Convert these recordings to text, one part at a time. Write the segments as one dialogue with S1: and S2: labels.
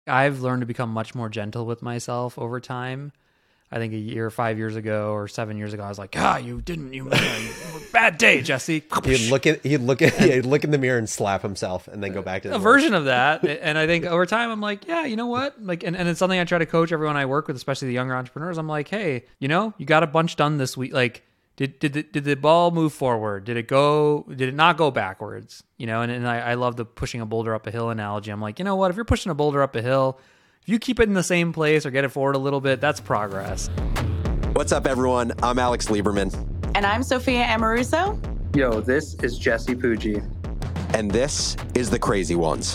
S1: I've learned to become much more gentle with myself over time. I think a year, 5 years ago or 7 years ago, I was like, you bad day, Jesse.
S2: He'd look in the mirror and slap himself and then go back to the
S1: A version of that. And I think over time, I'm like, yeah, you know what? Like, and it's something I try to coach everyone I work with, especially the younger entrepreneurs. I'm like, hey, you got a bunch done this week. Like, did the ball move forward? Did it not go backwards? And I love the pushing a boulder up a hill analogy. I'm like, you know what? If you're pushing a boulder up a hill, if you keep it in the same place or get it forward a little bit, that's progress.
S2: What's up, everyone? I'm Alex Lieberman.
S3: And I'm Sophia Amoruso.
S4: Yo, this is Jesse Pujji.
S2: And this is The Crazy Ones.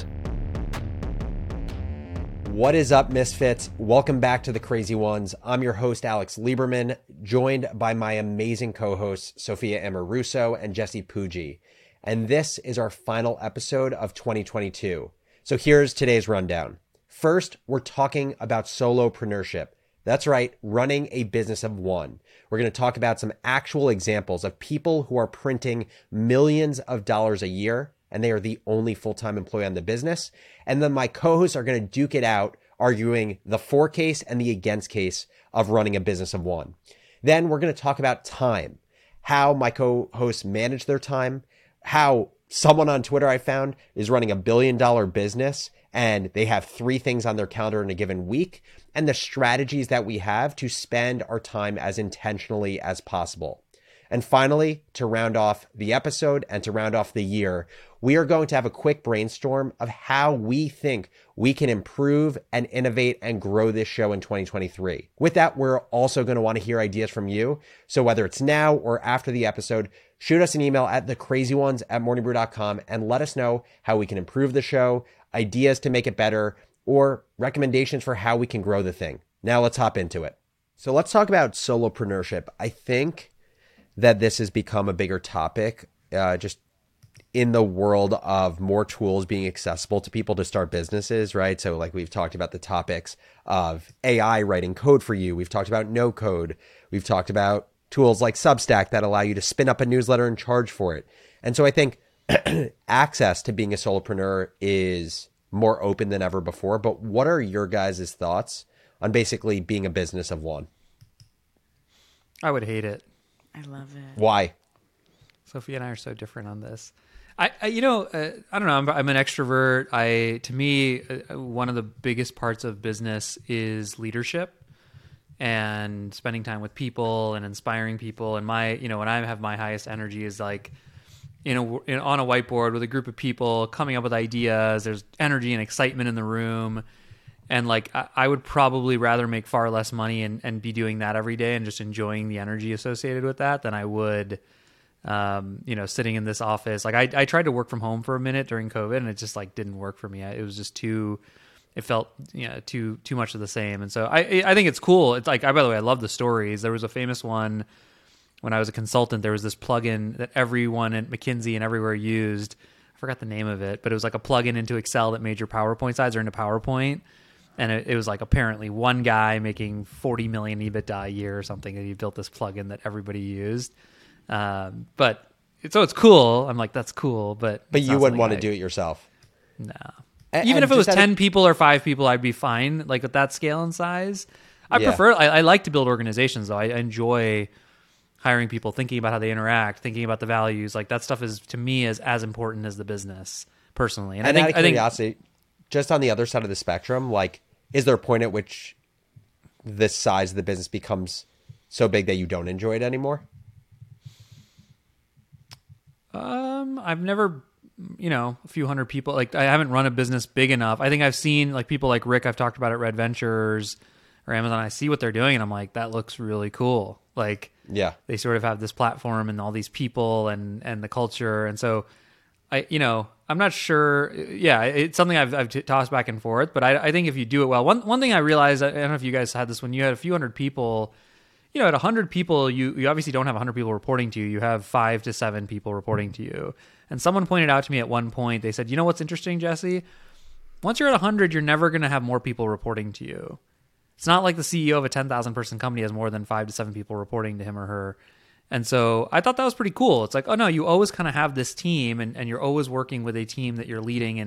S2: What is up, Misfits? Welcome back to The Crazy Ones. I'm your host, Alex Lieberman, joined by my amazing co-hosts, Sophia Amoruso and Jesse Pujji. And this is our final episode of 2022. So here's today's rundown. First, we're talking about solopreneurship. That's right, running a business of one. We're going to talk about some actual examples of people who are printing millions of dollars a year, and they are the only full-time employee on the business. And then my co-hosts are going to duke it out, arguing the for case and the against case of running a business of one. Then we're going to talk about time, how my co-hosts manage their time, how someone on Twitter I found is running $1 billion business and they have 3 things on their calendar in a given week, and the strategies that we have to spend our time as intentionally as possible. And finally, to round off the episode and to round off the year, we are going to have a quick brainstorm of how we think we can improve and innovate and grow this show in 2023. With that, we're also going to want to hear ideas from you. So whether it's now or after the episode, shoot us an email at thecrazyones@morningbrew.com and let us know how we can improve the show, ideas to make it better, or recommendations for how we can grow the thing. Now let's hop into it. So let's talk about solopreneurship. I think that this has become a bigger topic just in the world of more tools being accessible to people to start businesses, right? So like we've talked about the topics of AI writing code for you. We've talked about no code. We've talked about tools like Substack that allow you to spin up a newsletter and charge for it. And so I think access to being a solopreneur is more open than ever before. But what are your guys' thoughts on basically being a business of one?
S1: I would hate it.
S3: I love it.
S2: Why?
S1: Sophia and I are so different on this. I don't know. I'm an extrovert. To me, one of the biggest parts of business is leadership and spending time with people and inspiring people. And when I have my highest energy is like, on a whiteboard with a group of people coming up with ideas. There's energy and excitement in the room. And like, I would probably rather make far less money and be doing that every day and just enjoying the energy associated with that than I would, sitting in this office. Like I tried to work from home for a minute during COVID and it just like didn't work for me. It was just it felt, too much of the same. And so I think it's cool. It's like, by the way, I love the stories. There was a famous one when I was a consultant. There was this plugin that everyone at McKinsey and everywhere used. I forgot the name of it, but it was like a plugin into Excel that made your PowerPoint slides or into PowerPoint. And it was like apparently one guy making 40 million EBITDA a year or something, and he built this plugin that everybody used. So it's cool. I'm like, that's cool, but
S2: you wouldn't want to do it yourself.
S1: No. Even if it was 10 people or 5 people, I'd be fine. Like with that scale and size, I like to build organizations though. I enjoy hiring people, thinking about how they interact, thinking about the values. Like that stuff is to me as important as the business personally.
S2: And out of curiosity, just on the other side of the spectrum, like, is there a point at which the size of the business becomes so big that you don't enjoy it anymore?
S1: I've never, a few hundred people. Like I haven't run a business big enough. I think I've seen like people like Rick I've talked about at Red Ventures or Amazon. I see what they're doing and I'm like, that looks really cool. Like, yeah, they sort of have this platform and all these people and the culture. And so I'm not sure. Yeah, it's something I've tossed back and forth, but I think if you do it well, one thing I realized, I don't know if you guys had this when you had a few hundred people, at 100 people, you obviously don't have 100 people reporting to you. You have 5 to 7 people reporting to you. And someone pointed out to me at one point, they said, what's interesting, Jesse? Once you're at 100, you're never going to have more people reporting to you. It's not like the CEO of a 10,000 person company has more than 5 to 7 people reporting to him or her. And so I thought that was pretty cool. It's like, oh no, you always kind of have this team and you're always working with a team that you're leading and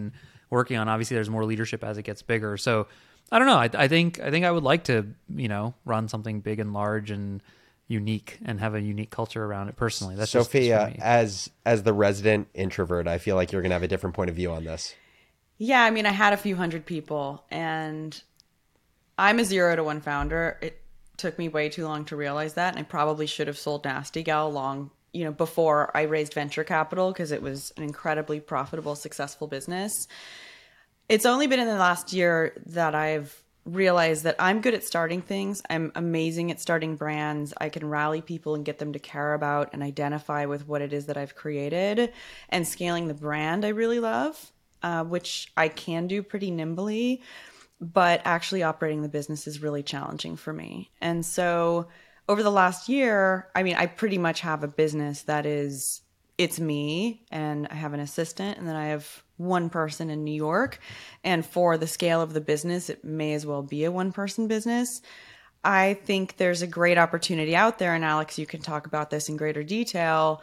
S1: working on. Obviously, there's more leadership as it gets bigger. So I don't know. I think I would like to, run something big and large and unique and have a unique culture around it personally. That's
S2: Sophia,
S1: just
S2: as the resident introvert, I feel like you're going to have a different point of view on this.
S3: Yeah, I mean, I had a few hundred people, and I'm a 0 to 1 founder. It took me way too long to realize that, and I probably should have sold Nasty Gal before I raised venture capital, because it was an incredibly profitable, successful business. It's only been in the last year that I've realized that I'm good at starting things. I'm amazing at starting brands. I can rally people and get them to care about and identify with what it is that I've created. And scaling the brand I really love, which I can do pretty nimbly. But actually operating the business is really challenging for me. And so over the last year, I mean, I pretty much have a business that it's me, and I have an assistant, and then I have one person in New York. And for the scale of the business, it may as well be a one-person business. I think there's a great opportunity out there, and Alex, you can talk about this in greater detail,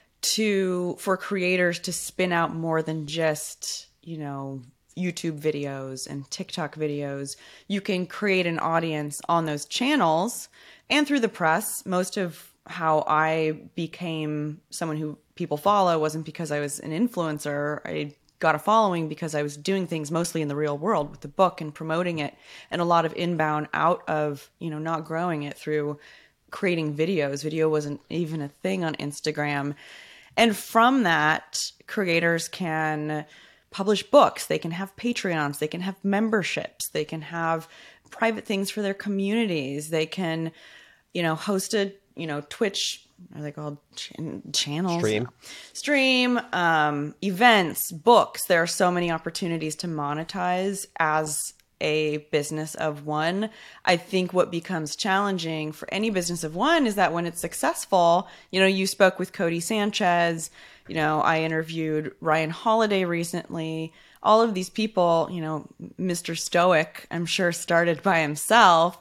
S3: for creators to spin out more than just, YouTube videos and TikTok videos. You can create an audience on those channels and through the press. Most of how I became someone who people follow wasn't because I was an influencer. I got a following because I was doing things mostly in the real world with the book and promoting it, and a lot of inbound out of, not growing it through creating videos. Video wasn't even a thing on Instagram. And from that, creators can publish books, they can have Patreons, they can have memberships, they can have private things for their communities, they can, host a, Twitch, are they called channels? Stream, events, books. There are so many opportunities to monetize as a business of one. I think what becomes challenging for any business of one is that when it's successful, you spoke with Cody Sanchez, I interviewed Ryan Holiday recently. All of these people, Mr. Stoic, I'm sure started by himself.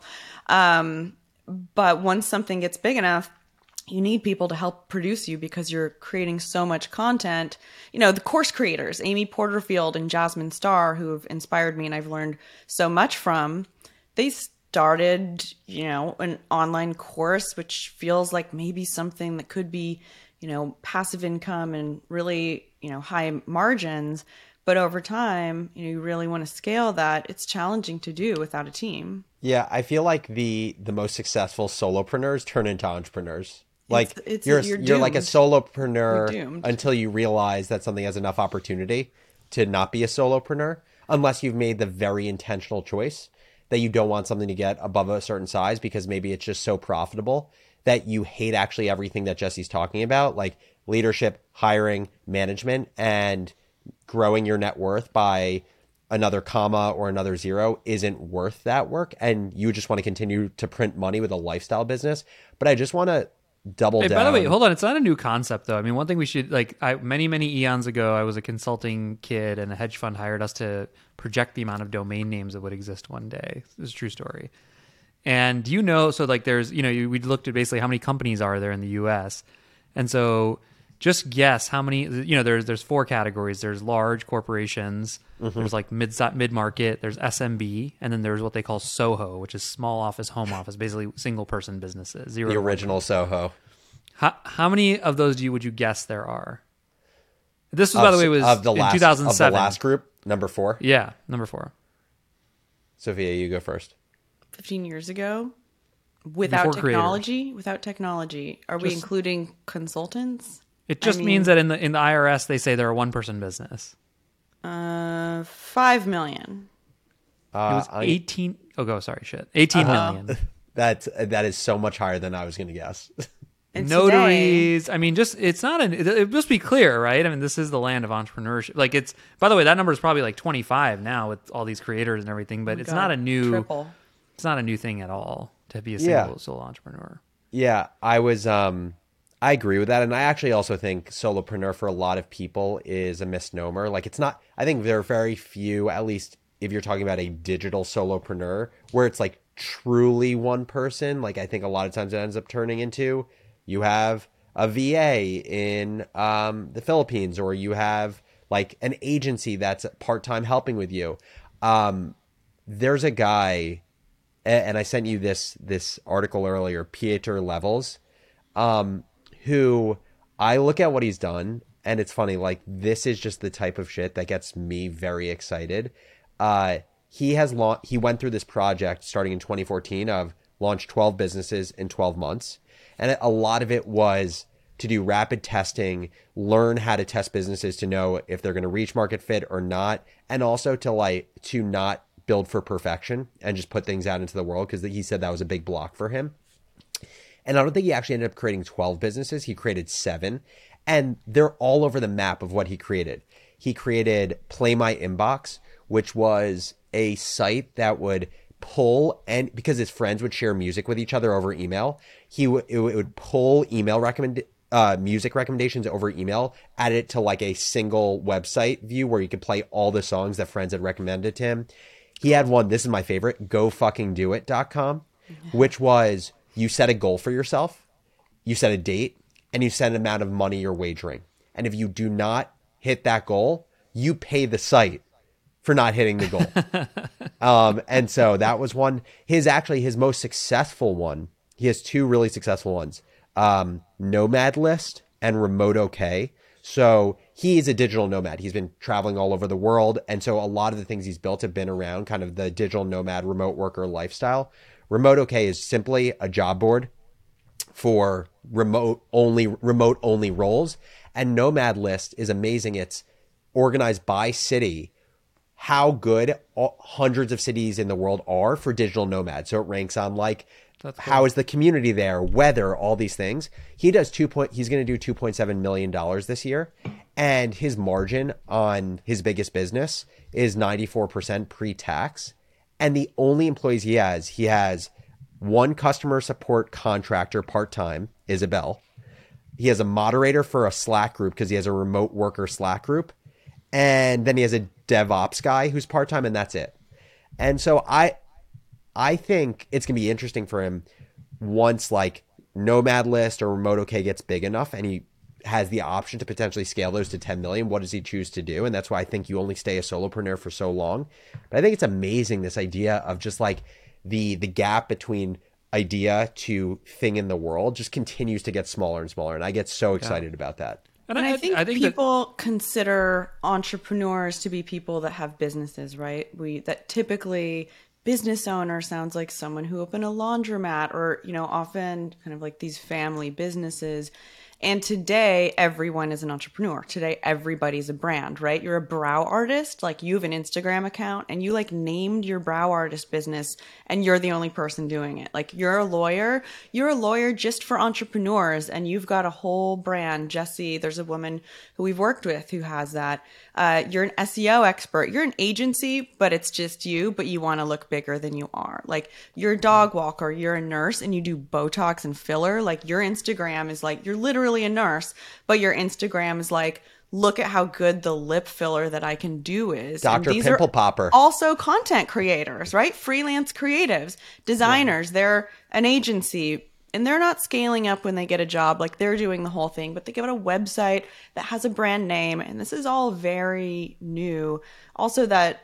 S3: But once something gets big enough, you need people to help produce you because you're creating so much content. The course creators, Amy Porterfield and Jasmine Starr, who have inspired me and I've learned so much from, they started, an online course, which feels like maybe something that could be, passive income and really, high margins. But over time, you really want to scale that. It's challenging to do without a team.
S2: Yeah, I feel like the most successful solopreneurs turn into entrepreneurs. Like you're like a solopreneur until you realize that something has enough opportunity to not be a solopreneur, unless you've made the very intentional choice that you don't want something to get above a certain size because maybe it's just so profitable that you hate actually everything that Jesse's talking about, like leadership, hiring, management, and growing your net worth by another comma or another zero isn't worth that work. And you just want to continue to print money with a lifestyle business. But I just want to double down.
S1: By the way, hold on. It's not a new concept, though. I mean, one thing we should, many, many eons ago, I was a consulting kid and a hedge fund hired us to project the amount of domain names that would exist one day. This is a true story. And there's, we looked at basically how many companies are there in the US. And so just guess how many, there's 4 categories. There's large corporations, there's like mid-market, there's SMB, and then there's what they call SOHO, which is small office, home office, basically single person businesses.
S2: The original SOHO.
S1: How many of those would you guess there are? This was, by the way, was in 2007.
S2: Of the last group, number 4?
S1: Yeah, number 4.
S2: Sophia, you go first.
S3: 15 years ago? Without technology, are we including consultants?
S1: It just means that in the IRS they say they're a one-person business.
S3: 5 million.
S1: It was 18. Sorry, shit. 18 million.
S2: That is so much higher than I was going to guess.
S3: And
S1: Notaries.
S3: today,
S1: I mean, it must be clear, right? I mean, this is the land of entrepreneurship. Like by the way, that number is probably like 25 now with all these creators and everything, but it's not a new,
S3: triple.
S1: It's not a new thing at all to be a solo entrepreneur.
S2: Yeah, I agree with that. And I actually also think solopreneur for a lot of people is a misnomer. Like I think there are very few, at least if you're talking about a digital solopreneur, where it's like truly one person. Like I think a lot of times it ends up turning into you have a VA in the Philippines, or you have like an agency that's part-time helping with you. There's a guy, and I sent you this article earlier, Pieter Levels, who I look at what he's done, and it's funny, like this is just the type of shit that gets me very excited. He went through this project starting in 2014 of launched 12 businesses in 12 months. And a lot of it was to do rapid testing, learn how to test businesses to know if they're going to reach market fit or not. And also to not build for perfection and just put things out into the world, because he said that was a big block for him. And I don't think he actually ended up creating 12 businesses. He created 7. And they're all over the map of what he created. He created Play My Inbox, which was a site that would pull, and because his friends would share music with each other over email, it would pull music recommendations over email, add it to like a single website view where you could play all the songs that friends had recommended to him. He had one, this is my favorite, gofuckingdoit.com, which was you set a goal for yourself, you set a date, and you set an amount of money you're wagering. And if you do not hit that goal, you pay the site for not hitting the goal. And so that was one. His most successful one, he has 2 really successful ones, Nomad List and Remote OK. So he is a digital nomad. He's been traveling all over the world. And so a lot of the things he's built have been around kind of the digital nomad, remote worker lifestyle. Remote OK is simply a job board for remote only roles. And Nomad List is amazing. It's organized by city, how good hundreds of cities in the world are for digital nomads. So it ranks on like, how is the community there, weather, all these things. He's going to do $2.7 million this year. And his margin on his biggest business is 94% pre-tax. And the only employees he has one customer support contractor part-time, Isabel. He has a moderator for a Slack group because he has a remote worker Slack group. And then he has a DevOps guy who's part-time, and that's it. And so I think it's going to be interesting for him once like Nomad List or Remote OK gets big enough and he has the option to potentially scale those to 10 million. What does he choose to do? And that's why I think you only stay a solopreneur for so long. But I think it's amazing, this idea of just like the gap between idea to thing in the world just continues to get smaller and smaller. And I get so excited about that.
S3: And I think people consider entrepreneurs to be people that have businesses, right? That typically business owner sounds like someone who opened a laundromat or, often kind of like these family businesses. And today, everyone is an entrepreneur. Today, everybody's a brand, right? You're a brow artist, like you have an Instagram account and you like named your brow artist business and you're the only person doing it. Like you're a lawyer just for entrepreneurs and you've got a whole brand. Jesse, there's a woman who we've worked with who has that. You're an SEO expert. You're an agency, but it's just you, but you want to look bigger than you are. Like you're a dog walker, you're a nurse and you do Botox and filler. Like your Instagram is like, you're literally a nurse, but your Instagram is like, look at how good the lip filler that I can do is.
S2: Dr. Pimple Popper.
S3: Also content creators, right? Freelance creatives, designers, they're an agency and they're not scaling up when they get a job. Like they're doing the whole thing, but they give it a website that has a brand name. And this is all very new. Also that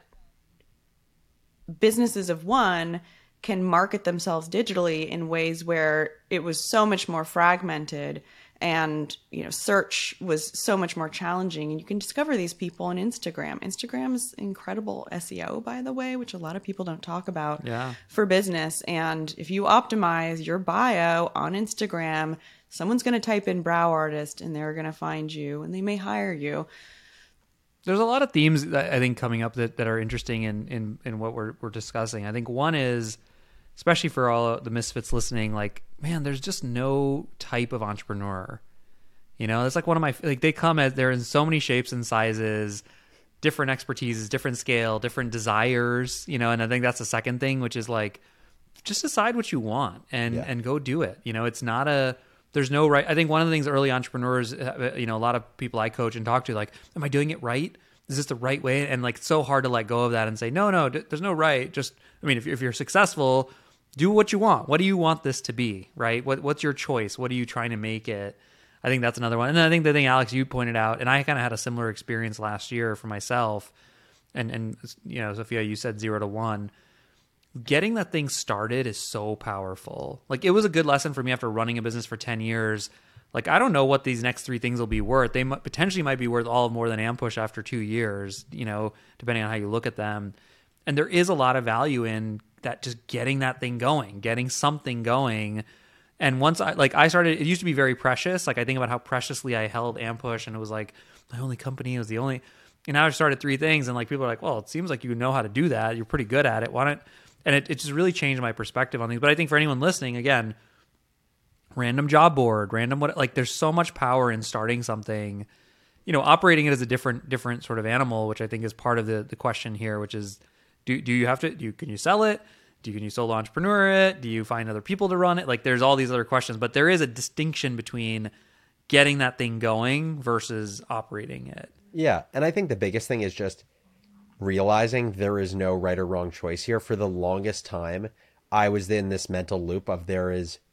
S3: businesses of one can market themselves digitally in ways where it was so much more fragmented and, search was so much more challenging. And you can discover these people on Instagram. Instagram is incredible SEO, by the way, which a lot of people don't talk about for business. And if you optimize your bio on Instagram, someone's going to type in brow artist and they're going to find you and they may hire you.
S1: There's a lot of themes that I think coming up that are interesting in what we're discussing. I think one is, especially for all the misfits listening, like, man, there's just no type of entrepreneur. It's like one of my, like they come as they're in so many shapes and sizes, different expertises, different scale, different desires, and I think that's the second thing, which is like, just decide what you want and go do it. It's not there's no right. I think one of the things early entrepreneurs, a lot of people I coach and talk to, like, am I doing it right? Is this the right way? And like, it's so hard to let go of that and say, no, there's no right. Just, if you're successful, do what you want. What do you want this to be, right? What's your choice? What are you trying to make it? I think that's another one. And then I think the thing, Alex, you pointed out, and I kind of had a similar experience last year for myself. And Sophia, you said 0 to 1. Getting that thing started is so powerful. Like, it was a good lesson for me after running a business for 10 years. Like, I don't know what these next 3 things will be worth. They potentially might be worth all more than Ampush after 2 years, depending on how you look at them. And there is a lot of value in that, just getting that thing going, getting something going. And once I started, it used to be very precious. Like, I think about how preciously I held Ampush, and it was like my only company. It was the only, and now I've started 3 things, and like people are like, well, it seems like you know how to do that. You're pretty good at it. Why don't, and it just really changed my perspective on things. But I think for anyone listening, again, random job board, there's so much power in starting something, operating it as a different sort of animal, which I think is part of the question here, which is, do you have to, can you sell it? Can you solo entrepreneur it? Do you find other people to run it? Like, there's all these other questions, but there is a distinction between getting that thing going versus operating it.
S2: Yeah. And I think the biggest thing is just realizing there is no right or wrong choice here. For the longest time, I was in this mental loop of there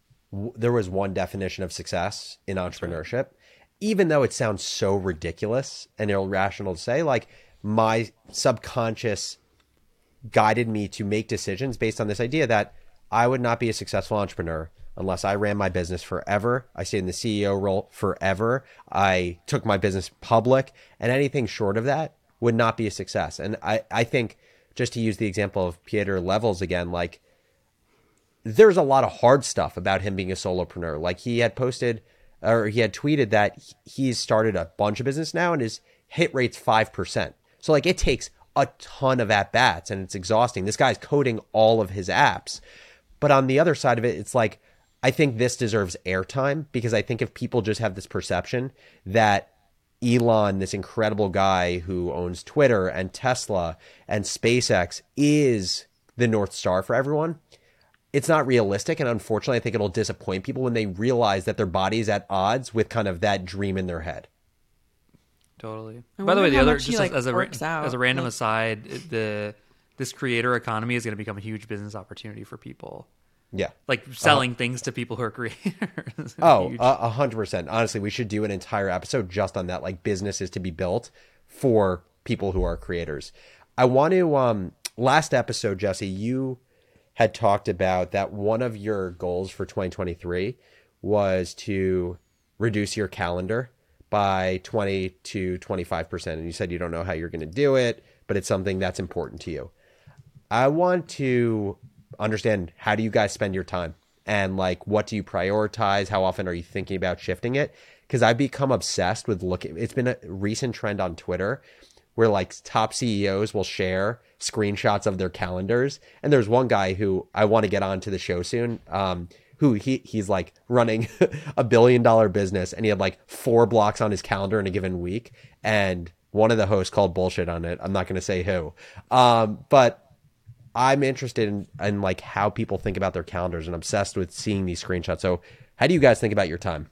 S2: was one definition of success in entrepreneurship, even though it sounds so ridiculous and irrational to say. Like, my subconscious guided me to make decisions based on this idea that I would not be a successful entrepreneur unless I ran my business forever. I stayed in the CEO role forever. I took my business public, and anything short of that would not be a success. And I think, just to use the example of Pieter Levels again, like, there's a lot of hard stuff about him being a solopreneur. Like, he had tweeted that he's started a bunch of business now and his hit rate's 5%. So like, it takes a ton of at-bats and it's exhausting. This guy's coding all of his apps. But on the other side of it, it's like, I think this deserves airtime, because I think if people just have this perception that Elon, this incredible guy who owns Twitter and Tesla and SpaceX, is the North Star for everyone, it's not realistic. And unfortunately, I think it'll disappoint people when they realize that their body is at odds with kind of that dream in their head.
S1: Totally. By the way, as a random
S3: like,
S1: aside, this creator economy is going to become a huge business opportunity for people.
S2: Yeah.
S1: Like, selling things to people who are creators.
S2: 100%. Honestly, we should do an entire episode just on that, like, businesses to be built for people who are creators. I want to, last episode, Jesse, you had talked about that one of your goals for 2023 was to reduce your calendar by 20 to 25%. And you said you don't know how you're going to do it, but it's something that's important to you. I want to understand, how do you guys spend your time? And like, what do you prioritize? How often are you thinking about shifting it? Because I've become obsessed with it's been a recent trend on Twitter where like top CEOs will share screenshots of their calendars. And there's one guy who I want to get on to the show soon, who he's like running $1 billion business, and he had like 4 blocks on his calendar in a given week. And one of the hosts called bullshit on it. I'm not going to say who. But I'm interested in like how people think about their calendars, and obsessed with seeing these screenshots. So how do you guys think about your time?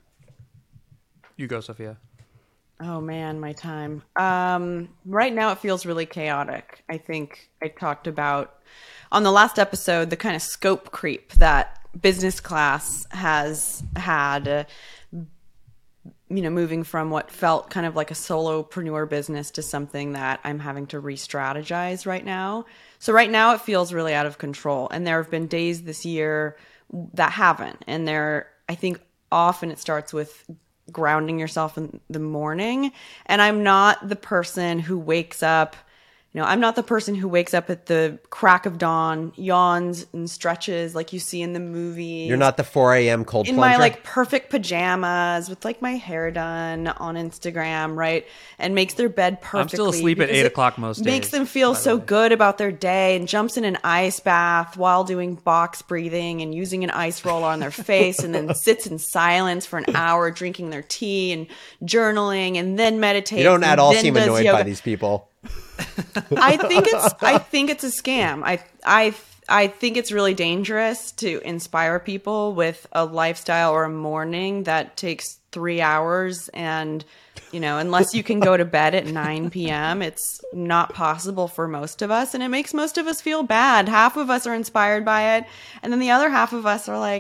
S1: You go, Sophia.
S3: Oh man, my time. Right now it feels really chaotic. I think I talked about on the last episode the kind of scope creep that business class has had, moving from what felt kind of like a solopreneur business to something that I'm having to re-strategize right now. So right now it feels really out of control. And there have been days this year that haven't. And I think often it starts with grounding yourself in the morning. And I'm not the person who wakes up at the crack of dawn, yawns and stretches like you see in the movies.
S2: You're not the 4 a.m. cold
S3: in
S2: plunger?
S3: my like perfect pajamas with like my hair done on Instagram, right? And makes their bed perfectly.
S1: I'm still asleep at 8 o'clock most days.
S3: Makes them feel so good about their day, and jumps in an ice bath while doing box breathing and using an ice roller on their face, and then sits in silence for an hour drinking their tea and journaling, and then meditates.
S2: You don't at all seem annoyed by these people.
S3: I think it's a scam. I think it's really dangerous to inspire people with a lifestyle or a morning that takes 3 hours, and unless you can go to bed at 9 p.m., it's not possible for most of us, and it makes most of us feel bad. Half of us are inspired by it, and then the other half of us are like,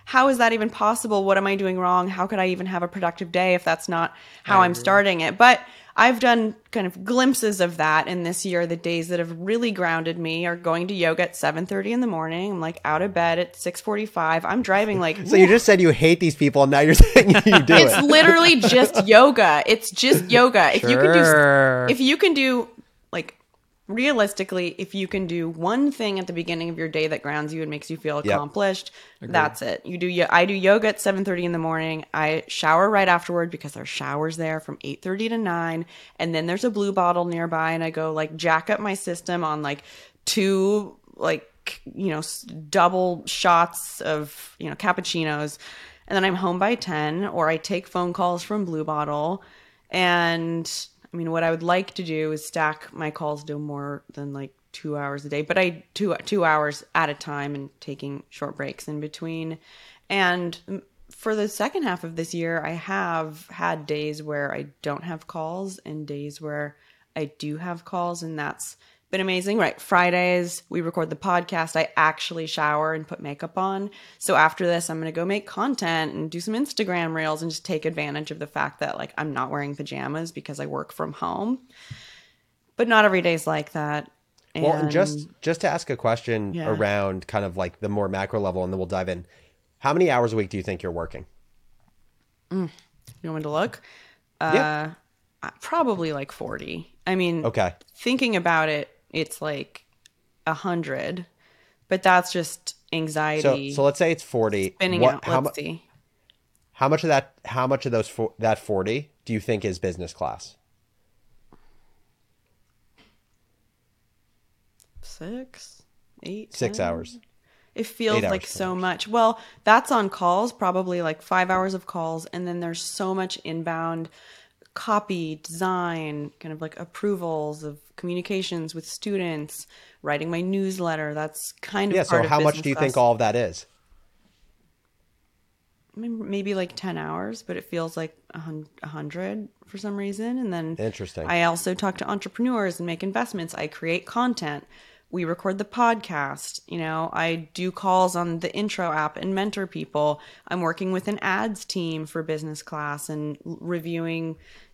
S3: how is that even possible? What am I doing wrong? How could I even have a productive day if that's not how I'm starting it? But I've done kind of glimpses of that in this year. The days that have really grounded me are going to yoga at 7:30 in the morning. I'm like out of bed at 6:45. I'm driving like.
S2: So you just said you hate these people, and now you're saying you do
S3: It's
S2: it.
S3: literally just yoga. It's just yoga. If you can do like realistically, if you can do one thing at the beginning of your day that grounds you and makes you feel accomplished, that's it. I do yoga at 7:30 in the morning. I shower right afterward because there's showers there from 8:30 to 9, and then there's a blue bottle nearby, and I go like jack up my system on like 2 like double shots of cappuccinos, and then I'm home by 10, or I take phone calls from Blue Bottle. And I mean, what I would like to do is stack my calls to more than like 2 hours a day, but I 2 hours at a time and taking short breaks in between. And for the second half of this year, I have had days where I don't have calls and days where I do have calls, and that's been amazing. Right. Fridays, we record the podcast. I actually shower and put makeup on. So after this, I'm going to go make content and do some Instagram reels and just take advantage of the fact that like I'm not wearing pajamas because I work from home. But not every day's like that.
S2: Well, and just to ask a question
S3: Yeah.
S2: around kind of like the more macro level, and then we'll dive in. How many hours a week do you think you're working?
S3: You want me to look?
S2: Yeah.
S3: Probably like 40. I mean,
S2: Okay.
S3: thinking about it, it's like 100, but that's just anxiety.
S2: So let's say it's 40.
S3: Spinning out. Let's see.
S2: How much of that 40 do you think is business class?
S3: 6, 8,
S2: 6
S3: 10?
S2: hours.
S3: It feels
S2: 8 hours,
S3: like
S2: 10
S3: so
S2: hours.
S3: much. Well, that's on calls, probably like 5 hours of calls. And then there's so much inbound copy, design, kind of like approvals of communications with students, writing my newsletter. That's kind of
S2: Yeah.
S3: part
S2: So
S3: of
S2: how much
S3: business
S2: do you
S3: class.
S2: think all of that is?
S3: I mean, maybe like 10 hours, but it feels like 100 for some reason. And then
S2: Interesting.
S3: I also talk to entrepreneurs and make investments. I create content. We record the podcast. I do calls on the intro app and mentor people. I'm working with an ads team for business class and reviewing,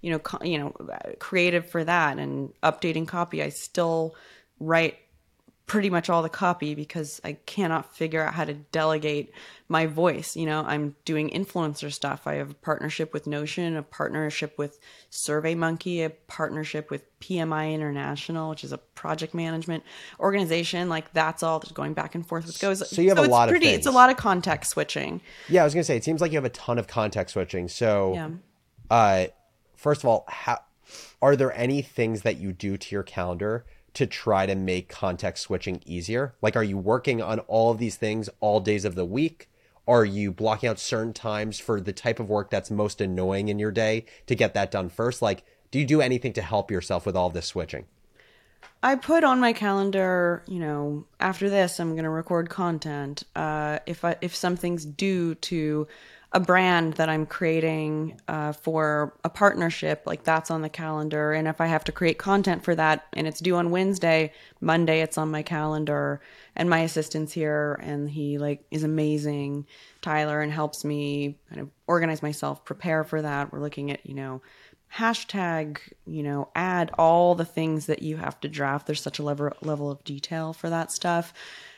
S3: creative for that and updating copy. I still write pretty much all the copy because I cannot figure out how to delegate my voice. I'm doing influencer stuff. I have a partnership with Notion, a partnership with SurveyMonkey, a partnership with PMI International, which is a project management organization. Like that's all just going back and forth with goes.
S2: So you have a lot of things.
S3: It's a lot of context switching.
S2: Yeah, I was going to say, it seems like you have a ton of context switching. So,
S3: Yeah.
S2: First of all, are there any things that you do to your calendar to try to make context switching easier? Like, are you working on all of these things all days of the week? Are you blocking out certain times for the type of work that's most annoying in your day to get that done first? Like, do you do anything to help yourself with all this switching?
S3: I put on my calendar, after this, I'm going to record content. If something's due to a brand that I'm creating for a partnership, like that's on the calendar. And if I have to create content for that and it's due on Wednesday, Monday, it's on my calendar. And my assistant's here and he is amazing, Tyler, and helps me kind of organize myself, prepare for that. We're looking at, hashtag, add all the things that you have to draft. There's such a level of detail for that stuff.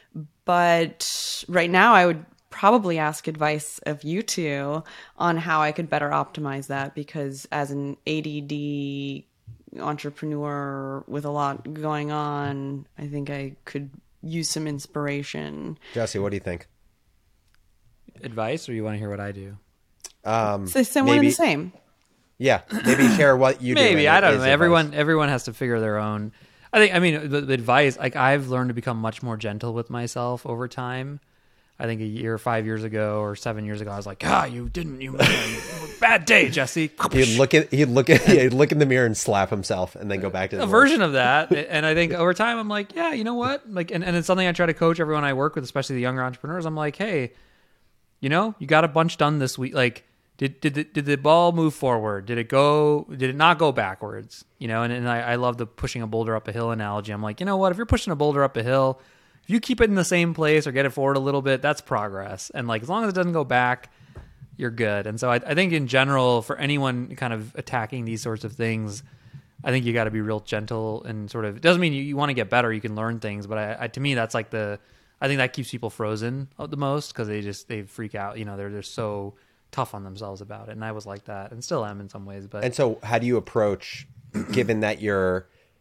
S3: But right now I would probably ask advice of you two on how I could better optimize that, because as an ADD entrepreneur with a lot going on, I think I could use some inspiration.
S2: Jesse, what do you think?
S1: Advice, or you want to hear what I do?
S3: So one and the same.
S2: Yeah, maybe share what you do.
S1: Maybe,
S2: and
S1: I don't
S2: is
S1: know.
S2: advice.
S1: Everyone has to figure their own. I mean, the advice, like I've learned to become much more gentle with myself over time. I think a year, 5 years ago or 7 years ago, I was like, you bad day, Jesse.
S2: He'd look in the mirror and slap himself and then go back to the
S1: A version of that. And I think over time, I'm like, yeah, you know what? Like, and it's something I try to coach everyone I work with, especially the younger entrepreneurs. I'm like, hey, you got a bunch done this week. Like, did the ball move forward? Did it not go backwards? And I love the pushing a boulder up a hill analogy. I'm like, you know what? If you're pushing a boulder up a hill if you keep it in the same place or get it forward a little bit, that's progress. And like as long as it doesn't go back, you're good. And so I think in general, for anyone kind of attacking these sorts of things, I think you got to be real gentle and sort of, it doesn't mean you want to get better. You can learn things, but to me, that's like I think that keeps people frozen the most because they freak out. You know, they're so tough on themselves about it. And I was like that and still am in some ways. But
S2: And so how do you approach, given that you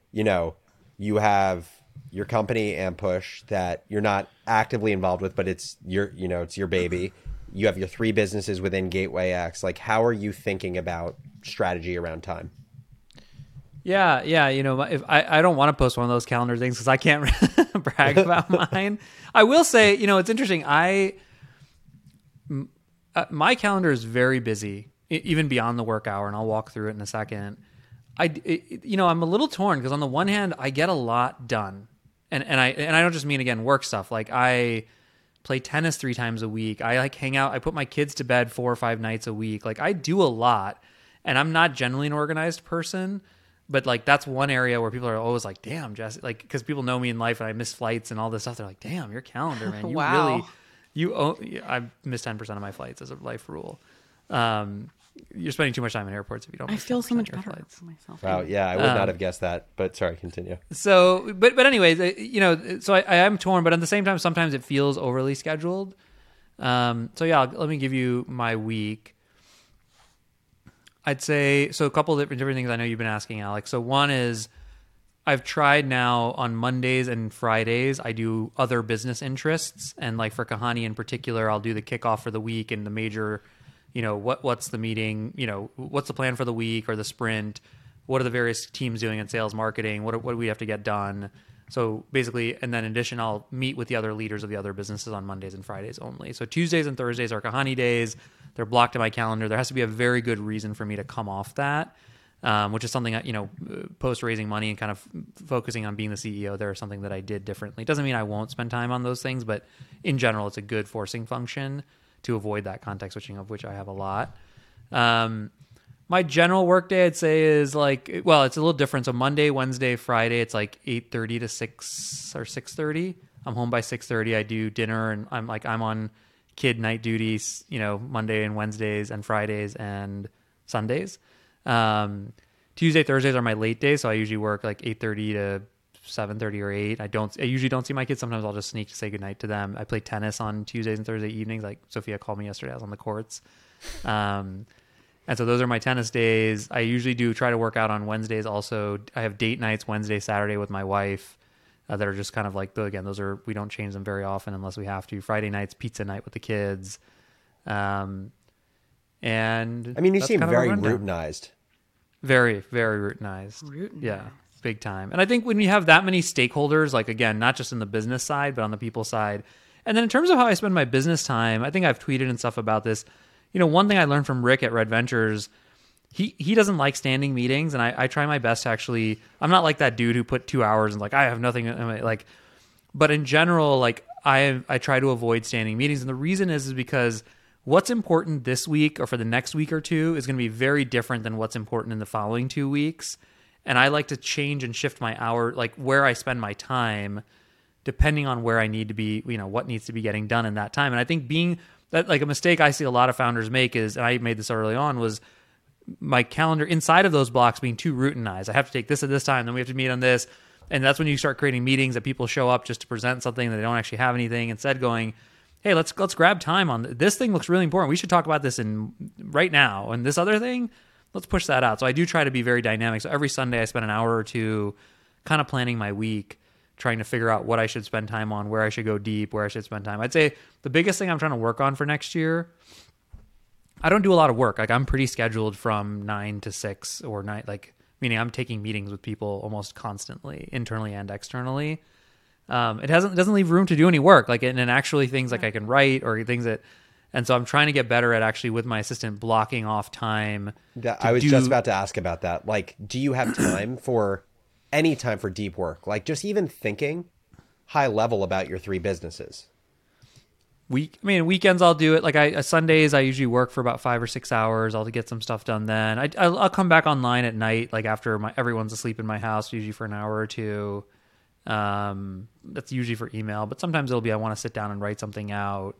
S2: have your company Ampush that you're not actively involved with, but it's your baby. You have your 3 businesses within Gateway X. Like, how are you thinking about strategy around time?
S1: Yeah. You know, if I don't want to post one of those calendar things because I can't brag about mine. I will say, you know, it's interesting. My calendar is very busy, even beyond the work hour, and I'll walk through it in a second. I'm a little torn because on the one hand, I get a lot done, and I don't just mean again work stuff. Like I play tennis 3 times a week. I like hang out. I put my kids to bed 4 or 5 nights a week. Like I do a lot, and I'm not generally an organized person. But like that's one area where people are always like, "Damn, Jesse!" Like because people know me in life and I miss flights and all this stuff. They're like, "Damn, your calendar, man! You
S3: Wow.
S1: I miss 10% of my flights as a life rule." You're spending too much time in airports if you don't.
S3: I
S1: miss
S3: feel
S1: 10%
S3: so much
S1: of your
S3: better
S1: flights.
S3: for myself.
S2: Wow. Yeah, I would not have guessed that, but sorry, continue.
S1: So, but anyways, you know, so I am torn, but at the same time, sometimes it feels overly scheduled. So yeah, let me give you my week. I'd say, so a couple of different things I know you've been asking, Alex. So one is I've tried now on Mondays and Fridays, I do other business interests. And like for Kahani in particular, I'll do the kickoff for the week and the major, you know, what's the meeting, you know, what's the plan for the week or the sprint? What are the various teams doing in sales marketing? What do we have to get done? So basically, and then in addition, I'll meet with the other leaders of the other businesses on Mondays and Fridays only. So Tuesdays and Thursdays are Kahani days. They're blocked in my calendar. There has to be a very good reason for me to come off that, which is something that, you know, post raising money and kind of focusing on being the CEO, there is something that I did differently. It doesn't mean I won't spend time on those things, but in general, it's a good forcing function to avoid that context switching, of which I have a lot. My general workday, I'd say, is like, well, it's a little different. So Monday, Wednesday, Friday, it's like 8:30 to 6 or 6:30. I'm home by 6:30. I do dinner, and I'm on kid night duties, you know, Monday and Wednesdays and Fridays and Sundays. Tuesday, Thursdays are my late days, so I usually work like 8:30 to 7:30 or 8. I usually don't see my kids. Sometimes I'll just sneak to say goodnight to them. I play tennis on Tuesdays and Thursday evenings. Like Sophia called me yesterday. I was on the courts. And so those are my tennis days. I usually try to work out on Wednesdays also. I have date nights Wednesday, Saturday with my wife that are just kind of like, we don't change them very often unless we have to. Friday nights, pizza night with the kids. And
S2: I mean, you seem very routinized.
S1: Very, very routinized. Yeah, big time. And I think when you have that many stakeholders, like again, not just in the business side, but on the people side. And then in terms of how I spend my business time, I think I've tweeted and stuff about this. You know, one thing I learned from Rick at Red Ventures, he doesn't like standing meetings, and I try my best to actually. I'm not like that dude who put 2 hours and like I have nothing like. But in general, like I try to avoid standing meetings, and the reason is because what's important this week or for the next week or two is going to be very different than what's important in the following 2 weeks, and I like to change and shift my hour, like where I spend my time, depending on where I need to be. You know, what needs to be getting done in that time, and I think that like a mistake I see a lot of founders make is, and I made this early on, was my calendar inside of those blocks being too routinized. I have to take this at this time, then we have to meet on this. And that's when you start creating meetings that people show up just to present something that they don't actually have anything. Instead going, hey, let's grab time on this thing looks really important. We should talk about this right now. And this other thing, let's push that out. So I do try to be very dynamic. So every Sunday I spend an hour or two kind of planning my week, trying to figure out what I should spend time on, where I should go deep, where I should spend time. I'd say the biggest thing I'm trying to work on for next year, I don't do a lot of work. Like I'm pretty scheduled from 9 to 6 or 9, like meaning I'm taking meetings with people almost constantly, internally and externally. It doesn't leave room to do any work, like and actually things like I can write or things that, and so I'm trying to get better at actually with my assistant blocking off time.
S2: I was just about to ask about that. Like, do you have time for any time for deep work? Like just even thinking high level about your 3 businesses.
S1: Weekends I'll do it. Like Sundays I usually work for about 5 or 6 hours. I'll get some stuff done then. I'll come back online at night, like after everyone's asleep in my house, usually for an hour or two. That's usually for email, but sometimes it'll be I want to sit down and write something out.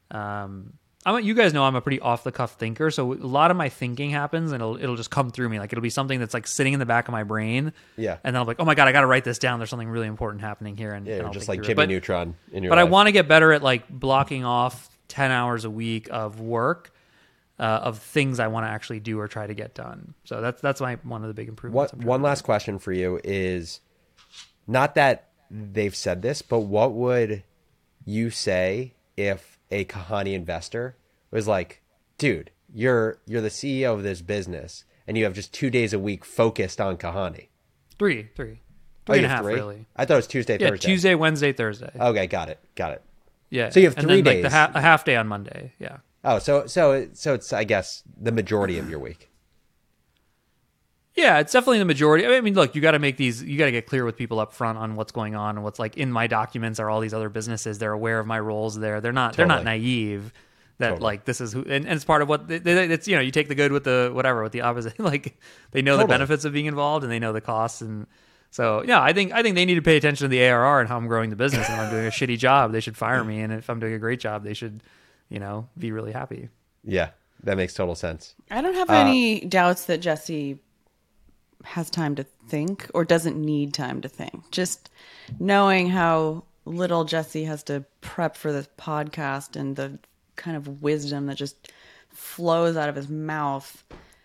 S1: You guys know I'm a pretty off the cuff thinker, so a lot of my thinking happens and it'll just come through me. Like it'll be something that's like sitting in the back of my brain.
S2: Yeah.
S1: And then I'm like, oh my God, I got to write this down. There's something really important happening here. And
S2: Yeah,
S1: I'll
S2: just
S1: think
S2: like
S1: through
S2: Jimmy
S1: it.
S2: Neutron in your
S1: But I
S2: life.
S1: want to get better at like blocking off 10 hours a week of work, of things I want to actually do or try to get done. So that's one of the big improvements.
S2: One last question for you is, not that they've said this, but what would you say if a Kahani investor was like, dude, you're the CEO of this business and you have just 2 days a week focused on Kahani?
S1: Three
S2: Oh,
S1: and
S2: you
S1: a
S2: have
S1: half,
S2: three?
S1: really.
S2: I thought it was Tuesday,
S1: Yeah,
S2: Thursday.
S1: Tuesday, Wednesday, Thursday.
S2: Okay, got it.
S1: Yeah.
S2: So you have
S1: and
S2: 3
S1: then,
S2: days.
S1: Like a half day on Monday. Yeah.
S2: Oh, so it's, I guess, the majority of your week.
S1: Yeah, it's definitely the majority. I mean, look, you got to get clear with people up front on what's going on and what's like in my documents are all these other businesses. They're aware of my roles there. They're not
S2: Totally.
S1: naive that
S2: Totally.
S1: like this is who, and it's part of what it's, you take the good with the opposite. Like they know
S2: Totally.
S1: the benefits of being involved and they know the costs. And so, yeah, I think they need to pay attention to the ARR and how I'm growing the business. And if I'm doing a shitty job, they should fire me. And if I'm doing a great job, they should, be really happy.
S2: Yeah, that makes total sense.
S3: I don't have any doubts that Jesse has time to think or doesn't need time to think. Just knowing how little Jesse has to prep for this podcast and the kind of wisdom that just flows out of his mouth.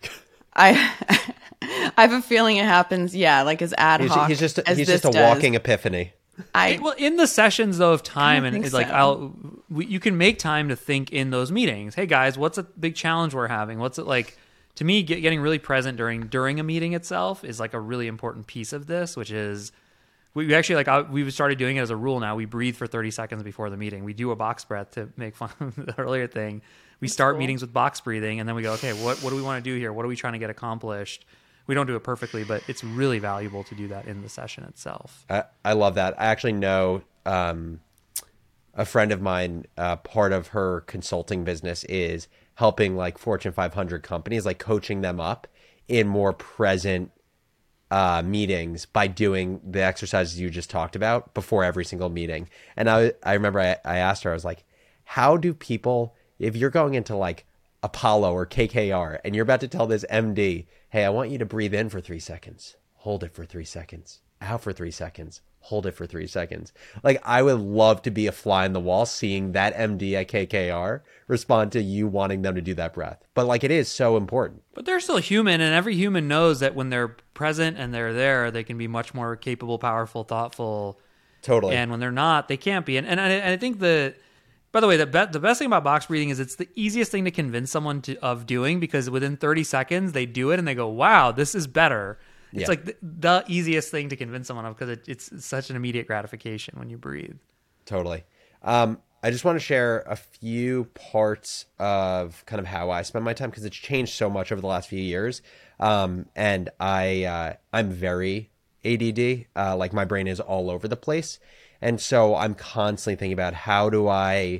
S3: I have a feeling it happens, like as ad hoc.
S2: He's just
S3: as
S2: a
S3: this does.
S2: walking epiphany.
S1: Well, in the sessions though of time, and
S3: think
S1: it's like
S3: so.
S1: you can make time to think in those meetings. Hey guys, what's a big challenge we're having? What's it like? To me, getting really present during a meeting itself is like a really important piece of this, which is we actually we've started doing it as a rule now. We breathe for 30 seconds before the meeting. We do a box breath to make fun of the earlier thing. We start meetings with box breathing, and then we go, okay, what do we want to do here? What are we trying to get accomplished? We don't do it perfectly, but it's really valuable to do that in the session itself.
S2: I love that. I actually know a friend of mine, part of her consulting business is helping like Fortune 500 companies, like coaching them up in more present meetings by doing the exercises you just talked about before every single meeting. And I remember I asked her, I was like, how do people, if you're going into like Apollo or KKR and you're about to tell this MD, hey, I want you to breathe in for 3 seconds, hold it for 3 seconds, out for 3 seconds, hold it for 3 seconds. Like, I would love to be a fly on the wall seeing that MD at KKR respond to you wanting them to do that breath. But like, it is so important.
S1: But they're still human, and every human knows that when they're present and they're there, they can be much more capable, powerful, thoughtful.
S2: Totally.
S1: And when they're not, they can't be. And I think by the way, the best thing about box breathing is it's the easiest thing to convince someone of doing, because within 30 seconds they do it and they go, wow, this is better. It's
S2: Yeah.
S1: like the easiest thing to convince someone of, because it's such an immediate gratification when you breathe.
S2: Totally. I just want to share a few parts of kind of how I spend my time, because it's changed so much over the last few years. And I'm very ADD. Like, my brain is all over the place. And so I'm constantly thinking about how do I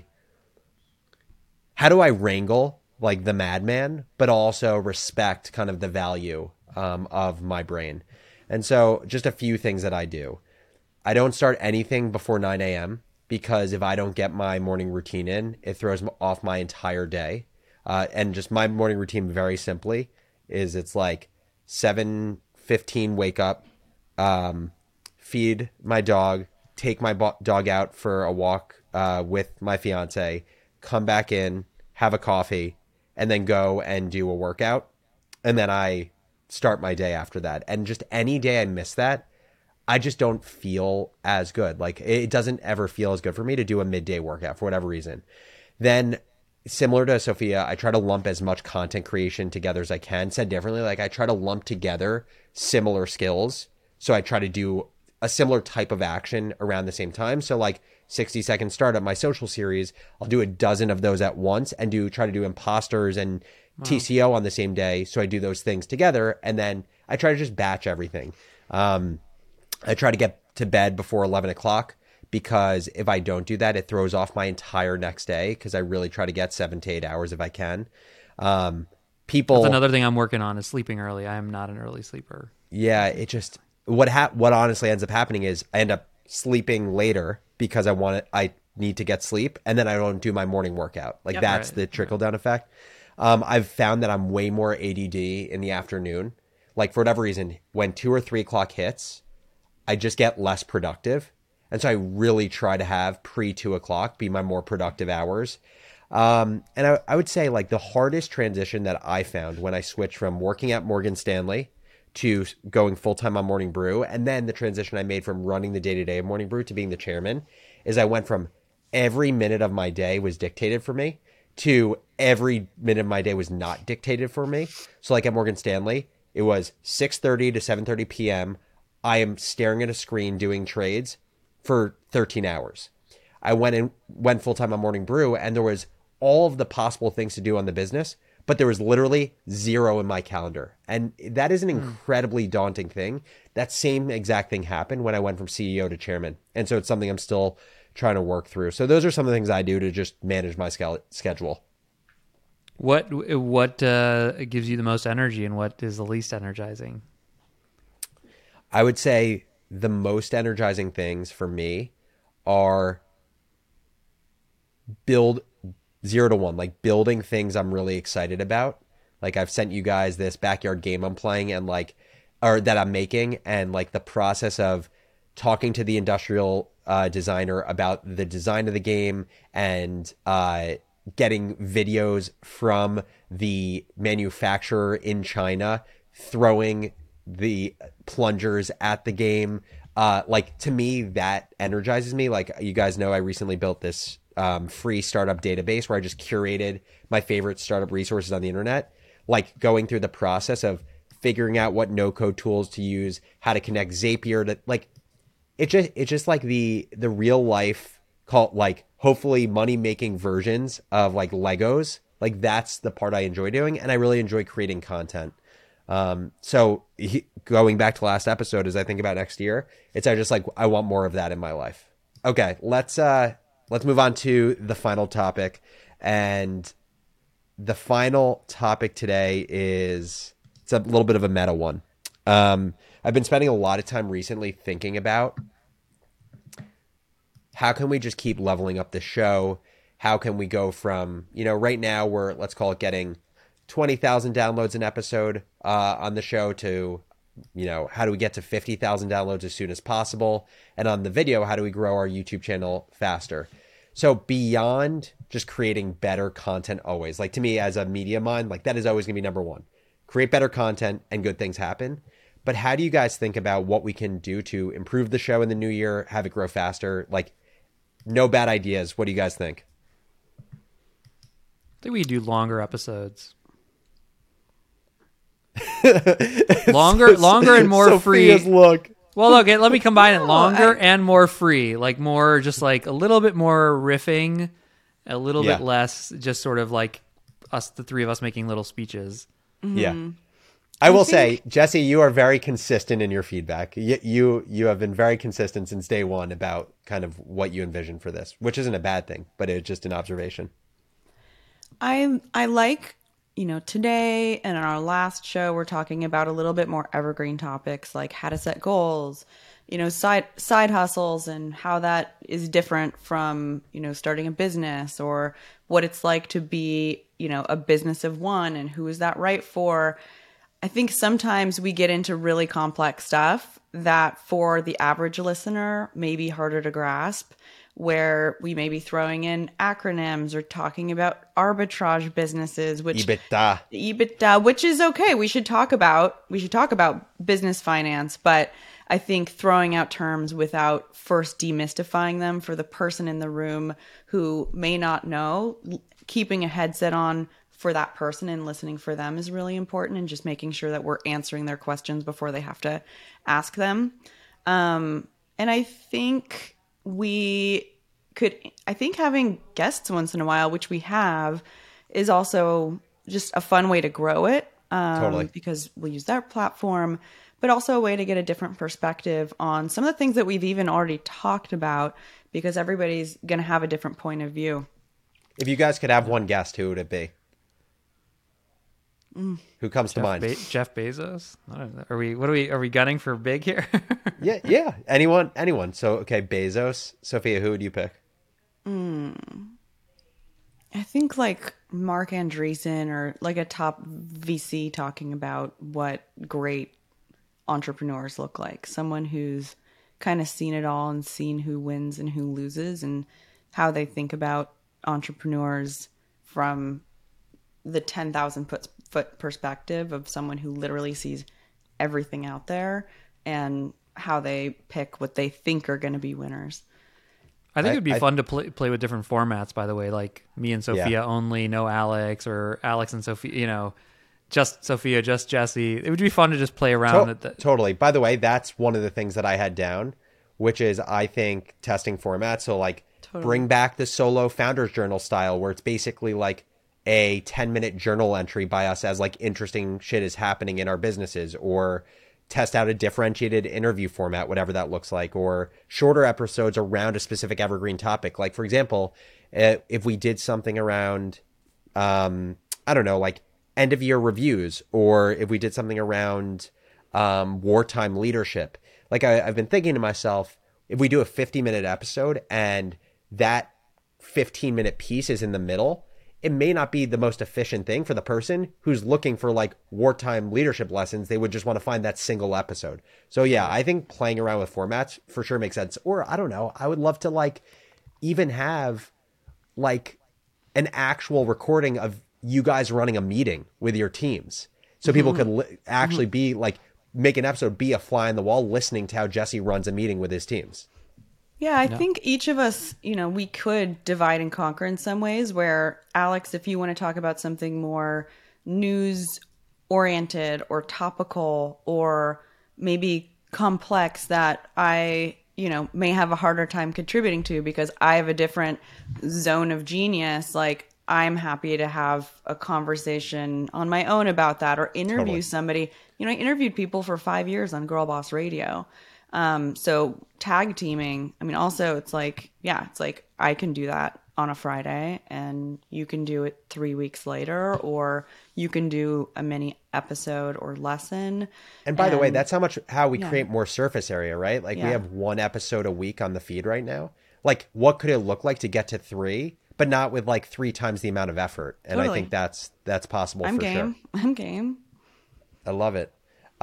S2: wrangle like the madman, but also respect kind of the value of my brain. And so just a few things that I do. I don't start anything before 9 a.m. because if I don't get my morning routine in, it throws off my entire day. And just my morning routine, very simply, is it's like 7:15 wake up, feed my dog, take my dog out for a walk with my fiance, come back in, have a coffee, and then go and do a workout. And then I start my day after that. And just any day I miss that, I just don't feel as good. Like, it doesn't ever feel as good for me to do a midday workout for whatever reason. Then, similar to Sophia, I try to lump as much content creation together as I can. Said differently, like, I try to lump together similar skills. So I try to do a similar type of action around the same time. So like 60-second startup, my social series, I'll do a dozen of those at once and try to do imposters and TCO on the same day. So I do those things together, and then I try to just batch everything. I try to get to bed before 11 o'clock, because if I don't do that, it throws off my entire next day, because I really try to get 7 to 8 hours if I can.
S1: That's another thing I'm working on, is sleeping early. I am not an early sleeper.
S2: Yeah, it just what honestly ends up happening is I end up sleeping later because I need to get sleep, and then I don't do my morning workout. Like that's
S1: right.
S2: the trickle down effect. I've found that I'm way more ADD in the afternoon. Like for whatever reason, when 2 or 3 o'clock hits, I just get less productive. And so I really try to have pre 2 o'clock be my more productive hours. And I would say like the hardest transition that I found when I switched from working at Morgan Stanley to going full time on Morning Brew, and then the transition I made from running the day to day of Morning Brew to being the chairman, is I went from every minute of my day was dictated for me to every minute of my day was not dictated for me. So like at Morgan Stanley, it was 6:30 to 7:30 p.m. I am staring at a screen doing trades for 13 hours. I went full time on Morning Brew, and there was all of the possible things to do on the business, but there was literally 0 in my calendar. And that is an incredibly daunting thing. That same exact thing happened when I went from CEO to chairman. And so it's something I'm still trying to work through. So those are some of the things I do to just manage my schedule.
S1: What gives you the most energy, and what is the least energizing?
S2: I would say the most energizing things for me are build 0 to 1, like building things I'm really excited about. Like I've sent you guys this backyard game I'm playing and like, or that I'm making, and like the process of talking to the industrial designer about the design of the game, and getting videos from the manufacturer in China throwing the plungers at the game. Like to me, that energizes me. Like you guys know, I recently built this free startup database where I just curated my favorite startup resources on the internet, like going through the process of figuring out what no-code tools to use, how to connect Zapier to like, it's just like the real life called like hopefully money making versions of like Legos. Like that's the part I enjoy doing, and I really enjoy creating content. So going back to last episode, as I think about next year, it's I just like I want more of that in my life. Okay, let's move on to the final topic, and the final topic today is it's a little bit of a meta one. I've been spending a lot of time recently thinking about how can we just keep leveling up the show? How can we go from, right now we're, let's call it getting 20,000 downloads an episode on the show to, how do we get to 50,000 downloads as soon as possible? And on the video, how do we grow our YouTube channel faster? So beyond just creating better content always, like to me as a media mind, like that is always going to be number one. Create better content and good things happen. But how do you guys think about what we can do to improve the show in the new year, have it grow faster? Like no bad ideas. What do you guys think?
S1: I think we do longer episodes. longer and more
S2: Sophia's
S1: free.
S2: Look.
S1: Well, look, let me combine it. Longer
S3: I-
S1: and more free. Like more, just like a little bit more riffing, a little
S2: Yeah.
S1: bit less just sort of like us, the three of us making little speeches.
S2: Yeah. I will say, Jesse, you are very consistent in your feedback. You have been very consistent since day one about kind of what you envision for this, which isn't a bad thing, but it's just an observation.
S3: I like, today and in our last show, we're talking about a little bit more evergreen topics like how to set goals, side hustles, and how that is different from, starting a business, or what it's like to be, a business of one, and who is that right for? I think sometimes we get into really complex stuff that for the average listener may be harder to grasp, where we may be throwing in acronyms or talking about arbitrage businesses, which EBITDA, which is okay. We should talk about business finance, but I think throwing out terms without first demystifying them for the person in the room who may not know, keeping a headset on for that person and listening for them is really important, and just making sure that we're answering their questions before they have to ask them. And I think having guests once in a while, which we have, is also just a fun way to grow it.
S2: Totally.
S3: Because we'll use their platform, but also a way to get a different perspective on some of the things that we've even already talked about, because everybody's going to have a different point of view.
S2: If you guys could have one guest, who would it be? Who comes to mind?
S1: Jeff Bezos? I don't know. Are we gunning for big here?
S2: Yeah. Anyone. So, okay, Bezos. Sophia, who would you pick?
S3: I think like Mark Andreessen or like a top VC talking about what great entrepreneurs look like. Someone who's kind of seen it all and seen who wins and who loses and how they think about entrepreneurs from the 10,000 foot perspective of someone who literally sees everything out there and how they pick what they think are going to be winners.
S1: I think it'd be fun to play with different formats, by the way, like me and Sophia only, no Alex, or Alex and Sophia, just Sophia, just Jesse. It would be fun to just play around.
S2: Totally. By the way, that's one of the things that I had down, which is, I think, testing formats. So, like, bring back the solo Founders Journal style, where it's basically like a 10-minute journal entry by us as, like, interesting shit is happening in our businesses, or test out a differentiated interview format, whatever that looks like, or shorter episodes around a specific evergreen topic. Like, for example, if we did something around, I don't know, like end of year reviews, or if we did something around wartime leadership. Like, I've been thinking to myself, if we do a 50-minute episode and that 15-minute piece is in the middle, it may not be the most efficient thing for the person who's looking for like wartime leadership lessons. They would just want to find that single episode. So yeah, I think playing around with formats for sure makes sense. Or I don't know, I would love to like even have like an actual recording of you guys running a meeting with your teams. So people could actually be like, make an episode, be a fly on the wall, listening to how Jesse runs a meeting with his teams.
S3: Yeah, I think each of us, we could divide and conquer in some ways, where Alex, if you want to talk about something more news oriented or topical or maybe complex that I, may have a harder time contributing to because I have a different zone of genius, like I'm happy to have a conversation on my own about that or interview somebody. I interviewed people for 5 years on Girl Boss Radio. So tag teaming, also it's like I can do that on a Friday and you can do it 3 weeks later, or you can do a mini episode or lesson.
S2: And by the way, that's how we create more surface area, right? Like we have 1 episode a week on the feed right now. Like, what could it look like to get to 3, but not with like 3 times the amount of effort? And I think that's possible.
S3: I'm
S2: for
S3: game.
S2: Sure.
S3: I'm game.
S2: I love it.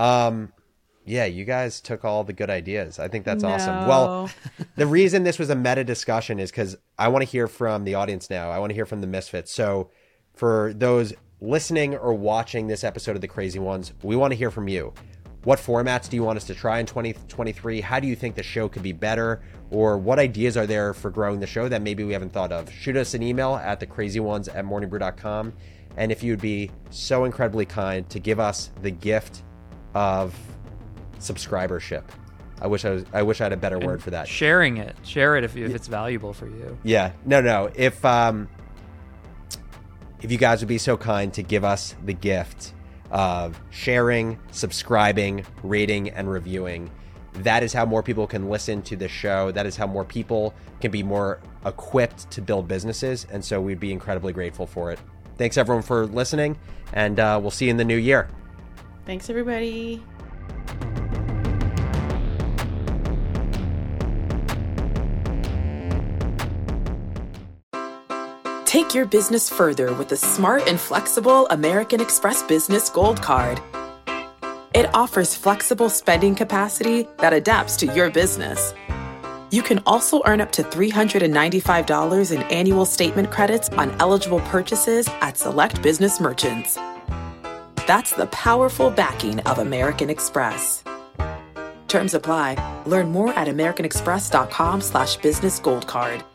S2: Yeah, you guys took all the good ideas. I think that's awesome. Well, the reason this was a meta discussion is because I want to hear from the audience now. I want to hear from the Misfits. So for those listening or watching this episode of The Crazy Ones, we want to hear from you. What formats do you want us to try in 2023? How do you think the show could be better? Or what ideas are there for growing the show that maybe we haven't thought of? Shoot us an email at thecrazyones@morningbrew.com. And if you'd be so incredibly kind to give us the gift of subscribership. I wish I had a better word for that.
S1: Share it if it's valuable for you.
S2: Yeah. No. If you guys would be so kind to give us the gift of sharing, subscribing, rating, and reviewing, that is how more people can listen to the show. That is how more people can be more equipped to build businesses. And so we'd be incredibly grateful for it. Thanks everyone for listening, and we'll see you in the new year.
S3: Thanks everybody.
S5: Take your business further with the smart and flexible American Express Business Gold Card. It offers flexible spending capacity that adapts to your business. You can also earn up to $395 in annual statement credits on eligible purchases at select business merchants. That's the powerful backing of American Express. Terms apply. Learn more at americanexpress.com/businessgoldcard.